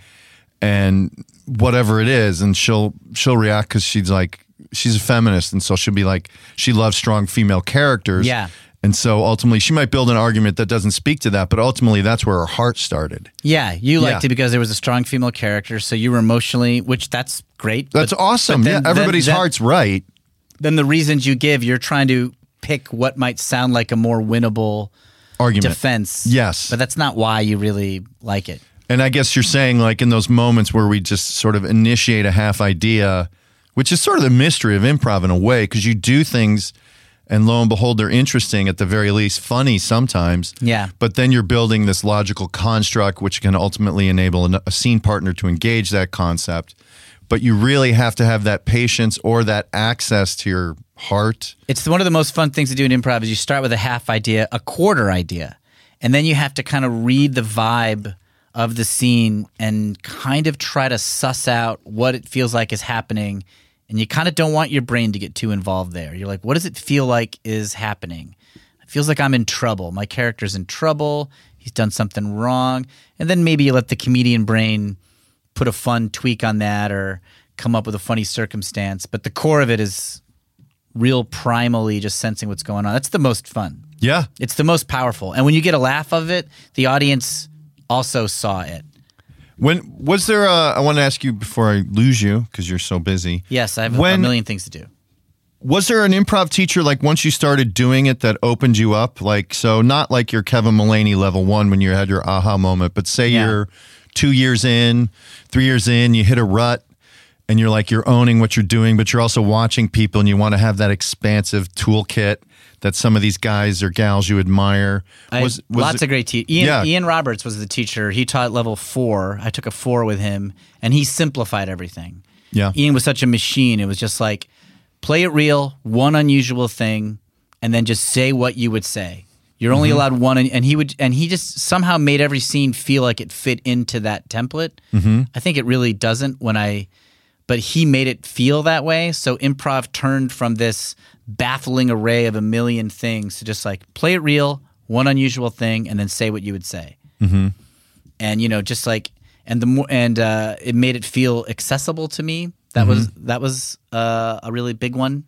and whatever it is, and she'll she'll react because she's like she's a feminist, and so she'll be like she loves strong female characters. Yeah. And so ultimately, she might build an argument that doesn't speak to that, but ultimately, that's where her heart started. Yeah, you liked Yeah. it because there was a strong female character, so you were emotionally, which that's great. That's but- awesome. but then- yeah, everybody's then- heart's right. Then the reasons you give, you're trying to pick what might sound like a more winnable Argument. defense. Yes. But that's not why you really like it. And I guess you're saying, like, in those moments where we just sort of initiate a half idea, which is sort of the mystery of improv in a way, because you do things and lo and behold, they're interesting, at the very least, funny sometimes. Yeah. But then you're building this logical construct, which can ultimately enable a, a scene partner to engage that concept. But you really have to have that patience or that access to your heart. It's one of the most fun things to do in improv is you start with a half idea, a quarter idea, and then you have to kind of read the vibe of the scene and kind of try to suss out what it feels like is happening. And you kind of don't want your brain to get too involved there. You're like, what does it feel like is happening? It feels like I'm in trouble. My character's in trouble. He's done something wrong. And then maybe you let the comedian brain put a fun tweak on that or come up with a funny circumstance. But the core of it is real primally just sensing what's going on. That's the most fun. Yeah. It's the most powerful. And when you get a laugh of it, the audience also saw it. When was there a, I want to ask you before I lose you, because you're so busy. Yes, I have When- a million things to do. Was there an improv teacher, like, once you started doing it, that opened you up? Like, so not like your Kevin Mullaney level one when you had your aha moment, but say Yeah. you're two years in, three years in, you hit a rut, and you're like, you're owning what you're doing, but you're also watching people, and you want to have that expansive toolkit that some of these guys or gals you admire. I, Was, was lots it- of great teachers. Ian, Yeah. Ian Roberts was the teacher. He taught level four. I took a four with him, and he simplified everything. Yeah. Ian was such a machine. It was just like, play it real, one unusual thing, and then just say what you would say. You're only Mm-hmm. allowed one, and he would, and he just somehow made every scene feel like it fit into that template. Mm-hmm. I think it really doesn't when I, but he made it feel that way. So improv turned from this baffling array of a million things to just like play it real, one unusual thing, and then say what you would say. Mm-hmm. And you know, just like, and the more, and uh, it made it feel accessible to me. That was that was uh, a really big one.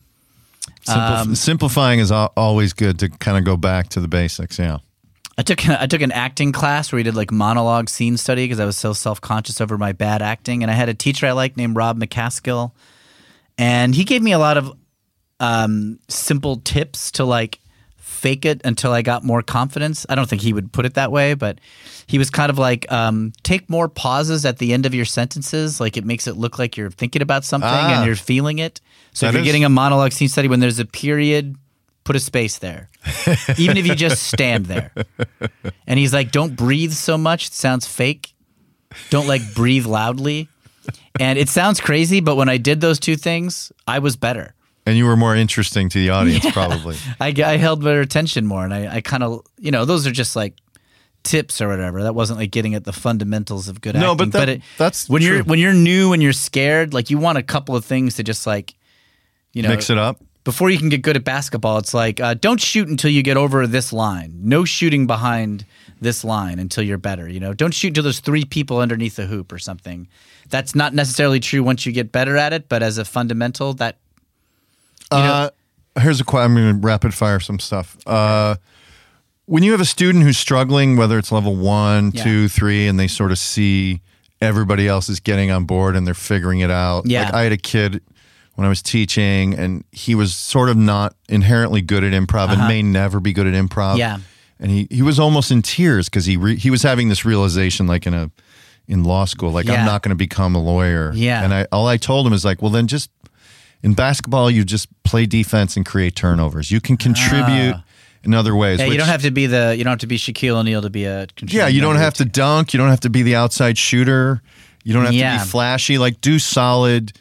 Simplif- um, simplifying is al- always good to kind of go back to the basics. Yeah. I took I took an acting class where we did like monologue scene study because I was so self conscious over my bad acting, and I had a teacher I liked named Rob McCaskill, and he gave me a lot of um, simple tips to like fake it until I got more confidence. I don't think he would put it that way, but he was kind of like um, take more pauses at the end of your sentences, like it makes it look like you're thinking about something Ah. and you're feeling it. So if That you're is- getting a monologue scene study when there's a period, put a space there. Even if you just stand there. And he's like, don't breathe so much. It sounds fake. Don't like breathe loudly. And it sounds crazy, but when I did those two things, I was better. And you were more interesting to the audience, probably. I, I held their attention more. And I, I kind of, you know, those are just like tips or whatever. That wasn't like getting at the fundamentals of good No, acting. but that- it, that's when true. you're when you're new and you're scared, like you want a couple of things to just like, you know, Mix it up. before you can get good at basketball, it's like, uh, don't shoot until you get over this line. No shooting behind this line until you're better. You know, don't shoot until there's three people underneath the hoop or something. That's not necessarily true once you get better at it, but as a fundamental, that you know, Uh, here's a question. I'm going to rapid fire some stuff. Uh, when you have a student who's struggling, whether it's level one, Yeah. two, three, and they sort of see everybody else is getting on board and they're figuring it out. Yeah. Like I had a kid when I was teaching, and he was sort of not inherently good at improv Uh-huh. and may never be good at improv. Yeah. And he, he was almost in tears because he re, he was having this realization, like in a in law school, like Yeah. I'm not going to become a lawyer. Yeah. And I all I told him is like, well, then just in basketball, you just play defense and create turnovers. You can contribute in other ways. Yeah, you which- don't have to be the you don't have to be Shaquille O'Neal to be a contributing Yeah, you don't member have to dunk. You don't have to be the outside shooter. You don't have Yeah. to be flashy. Like do solid,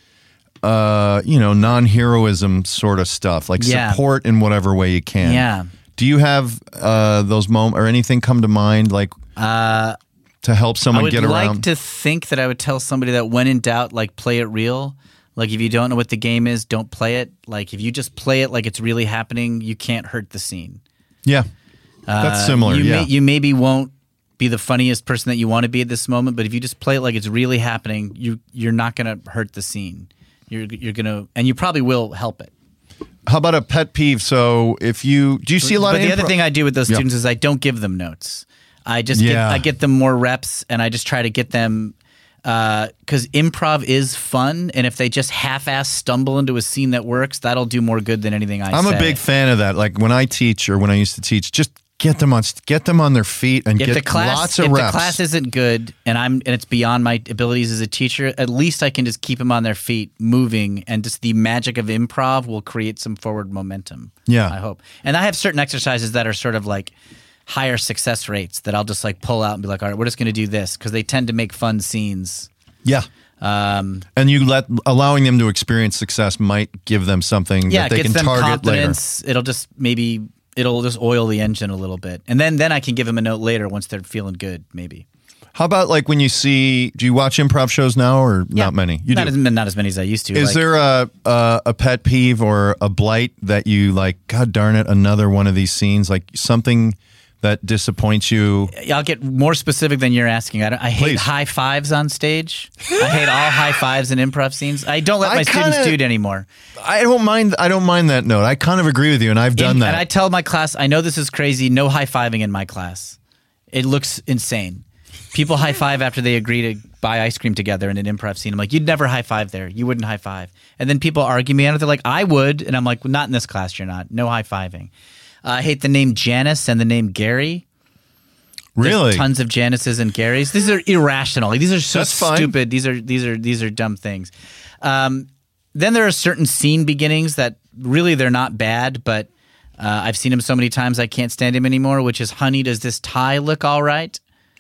uh, you know, non-heroism sort of stuff. Like Yeah. support in whatever way you can. Yeah. Do you have uh, those moments or anything come to mind, like Uh, to help I someone would get like around? to think that I would tell somebody that when in doubt, like play it real. Like if you don't know what the game is, don't play it. Like if you just play it like it's really happening, you can't hurt the scene. yeah, that's Uh, similar. You, yeah, may, you maybe won't be the funniest person that you want to be at this moment, but if you just play it like it's really happening, you you're not going to hurt the scene. You're you're going to, and you probably will help it. How about a pet peeve? So if you do, you see a lot but of the other impro- thing I do with those Yeah. students is I don't give them notes. I just Yeah. get, I get them more reps, and I just try to get them because improv is fun, and if they just half-ass stumble into a scene that works, that'll do more good than anything I I'm say. a big fan of that. Like when I teach or when I used to teach, just get them on get them on their feet and If get the class, lots of if reps. the class isn't good, and I'm and it's beyond my abilities as a teacher, at least I can just keep them on their feet, moving, and just the magic of improv will create some forward momentum. Yeah. I hope. And I have certain exercises that are sort of like higher success rates that I'll just like pull out and be like, all right, we're just going to do this because they tend to make fun scenes. Yeah. Um, And you let allowing them to experience success might give them something yeah, that they it gets can them target later. confidence. It'll just maybe it'll just oil the engine a little bit, and then then I can give them a note later once they're feeling good. Maybe. How about like when you see? Do you watch improv shows now or Yeah. not many? You not do. as not as many as I used to. Is like, there a, a a pet peeve or a blight that you like? God darn it! Another one of these scenes, like something that disappoints you. I'll get more specific than you're asking. I, don't, I hate Please. high fives on stage. I hate all high fives in improv scenes. I don't let I my students kinda- do it anymore. I don't mind. I don't mind that note. I kind of agree with you, and I've done In- that. And I tell my class, I know this is crazy. No high fiving in my class. It looks insane. People high five after they agree to buy ice cream together in an improv scene. I'm like, you'd never high five there. You wouldn't high five. And then people argue me on it. They're like, I would. And I'm like, well, not in this class. You're not. No high fiving. Uh, I hate the name Janice and the name Gary. There's really? tons of Janices and Garys. These are irrational. Like, these are so That's fine. stupid. These are these are these are dumb things. Um, then there are certain scene beginnings that really they're not bad, but uh, I've seen him so many times I can't stand him anymore. Which is, honey, does this tie look all right?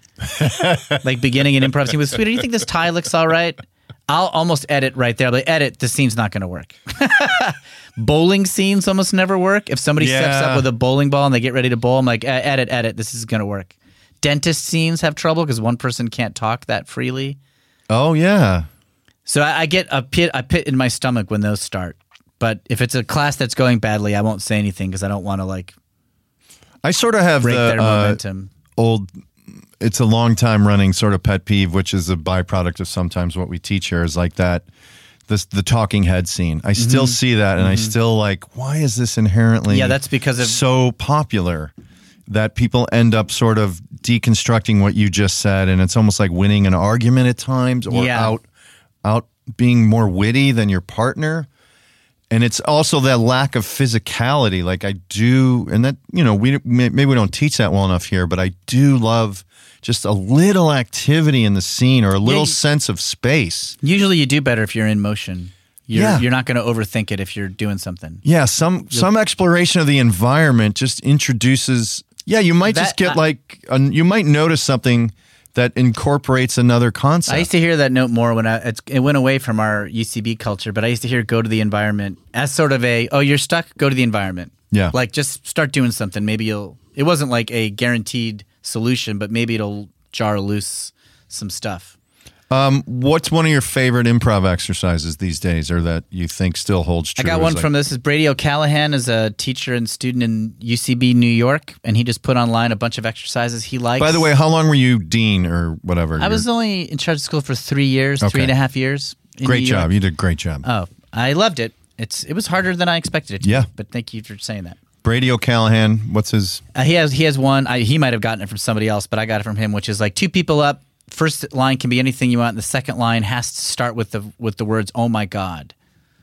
Like beginning an improv scene with, sweetie, do you think this tie looks all right? I'll almost edit right there. Like, edit, the scene's not going to work. Bowling scenes almost never work. If somebody steps Yeah. up with a bowling ball and they get ready to bowl, I'm like, "E- edit, edit, this is going to work. Dentist scenes have trouble because one person can't talk that freely. Oh yeah. So I, I get a pit, a pit in my stomach when those start. But if it's a class that's going badly, I won't say anything because I don't want to like I sort of have break the their uh, momentum. old. It's a long time running sort of pet peeve, which is a byproduct of sometimes what we teach here is like that. This the talking head scene. I still see that, and I still like. Why is this inherently? Yeah, that's because of- so popular that people end up sort of deconstructing what you just said, and it's almost like winning an argument at times, or Yeah. out out being more witty than your partner. And it's also that lack of physicality. Like I do, and that, you know, we maybe we don't teach that well enough here, but I do love just a little activity in the scene or a little you- sense of space. Usually you do better if you're in motion. You're, Yeah. you're not going to overthink it if you're doing something. Yeah, some some exploration of the environment just introduces. Yeah, you might just That- get I- like a, you might notice something that incorporates another concept. I used to hear that note more when I, it's, it went away from our U C B culture, but I used to hear go to the environment as sort of a, oh, you're stuck, go to the environment. Yeah. Like just start doing something. Maybe you'll, it wasn't like a guaranteed solution, but maybe it'll jar loose some stuff. Um, what's one of your favorite improv exercises these days, or that you think still holds true? I got as one like- from this is Brady O'Callahan is a teacher and student in U C B New York, and he just put online a bunch of exercises he likes. By the way, how long were you dean or whatever? I was You're- only in charge of school for three years, Okay. three and a half years. in great New York. job. You did a great job. Oh, I loved it. It's it was harder than I expected it to Yeah. be, but thank you for saying that. Brady O'Callahan, what's his? Uh, he has he has one. I, he might have gotten it from somebody else, but I got it from him, which is like two people up. First line can be anything you want. The second line has to start with the with the words "Oh my God,"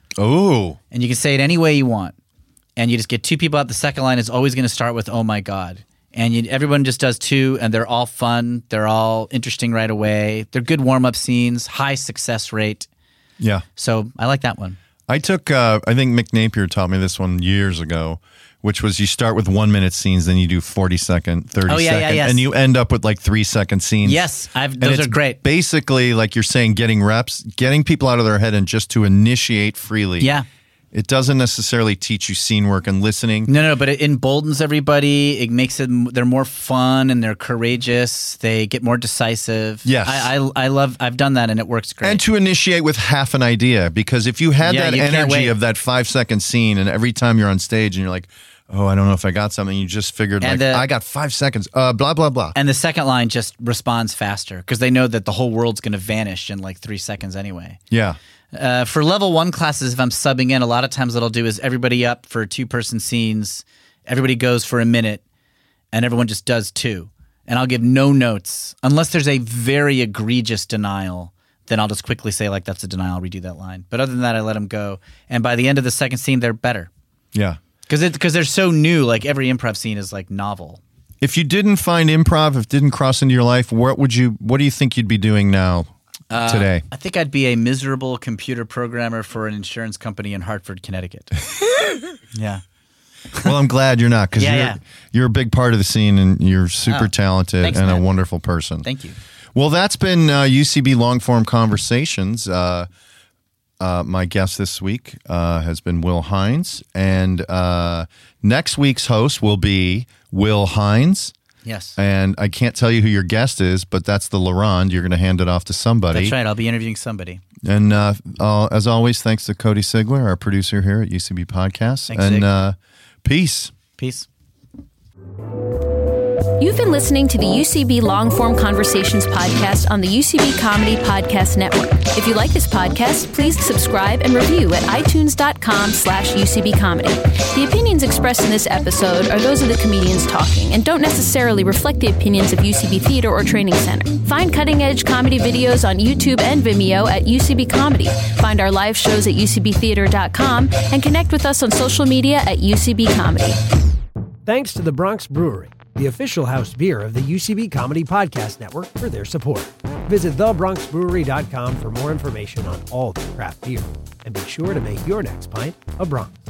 Oh, and you can say it any way you want. And you just get two people out. The second line is always going to start with "Oh my God," and you, everyone just does two, and they're all fun. They're all interesting right away. They're good warm up scenes, high success rate. yeah. So I like that one. I took, uh, I think Mick Napier taught me this one years ago, which was you start with one minute scenes, then you do forty second, thirty Oh, yeah, yeah, second, yes. and you end up with like three second scenes. Yes, I've, And those it's are great. Basically, like you're saying, getting reps, getting people out of their head and just to initiate freely. Yeah. It doesn't necessarily teach you scene work and listening. No, no, but it emboldens everybody. It makes it they're more fun and they're courageous. They get more decisive. Yes. I, I, I love. I've done that and it works great. And to initiate with half an idea, because if you had Yeah, that you can't energy wait. of that five second scene, and every time you're on stage and you're like, oh, I don't know if I got something, you just figured And like, the- I got five seconds, uh, blah, blah, blah. And the second line just responds faster because they know that the whole world's going to vanish in like three seconds anyway. Yeah. Uh, for level one classes, if I'm subbing in, a lot of times what I'll do is everybody up for two person scenes. Everybody goes for a minute, and everyone just does two. And I'll give no notes unless there's a very egregious denial. Then I'll just quickly say like that's a denial. I'll redo that line. But other than that, I let them go. And by the end of the second scene, they're better Yeah. because it because they're so new. Like every improv scene is like novel. If you didn't find improv, if it didn't cross into your life, what would you? What do you think you'd be doing now, Uh, today? I think I'd be a miserable computer programmer for an insurance company in Hartford, Connecticut. Yeah. Well, I'm glad you're not, because Yeah, you're yeah. you're a big part of the scene, and you're super Oh, talented thanks, and a man. wonderful person. Thank you. Well, that's been uh, U C B Long Form Conversations. Uh, uh, my guest this week uh, has been Will Hines, and uh, next week's host will be Will Hines. Yes. And I can't tell you who your guest is, but that's the Laronde. You're going to hand it off to somebody. That's right. I'll be interviewing somebody. And uh, uh, as always, thanks to Cody Sigler, our producer here at U C B Podcast. Thanks, and Sig. uh, peace. Peace. You've been listening to the U C B Long Form Conversations podcast on the U C B Comedy Podcast Network. If you like this podcast, please subscribe and review at itunes.com slash UCB Comedy. The opinions expressed in this episode are those of the comedians talking and don't necessarily reflect the opinions of U C B Theater or Training Center. Find cutting-edge comedy videos on YouTube and Vimeo at U C B Comedy. Find our live shows at U C B theater dot com and connect with us on social media at U C B Comedy. Thanks to the Bronx Brewery, the official house beer of the U C B Comedy Podcast Network, for their support. Visit the bronx brewery dot com for more information on all the craft beer. And be sure to make your next pint a Bronx.